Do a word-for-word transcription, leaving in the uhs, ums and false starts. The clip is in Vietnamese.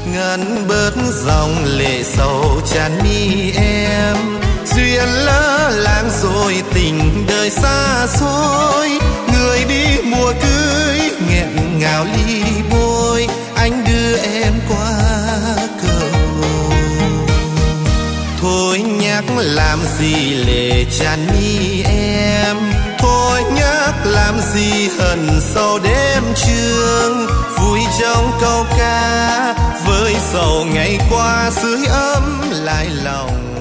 ngăn bớt dòng lệ sầu tràn mi em. Duyên lỡ làng rồi tình đời xa xôi, người đi mùa cưới nghẹn ngào ly bôi, anh đưa em qua cầu. Thôi nhắc làm gì lệ tràn mi em, thôi nhắc làm gì hận sâu đêm trường. Vui trong câu ca với sầu ngày qua sưởi ấm lại lòng.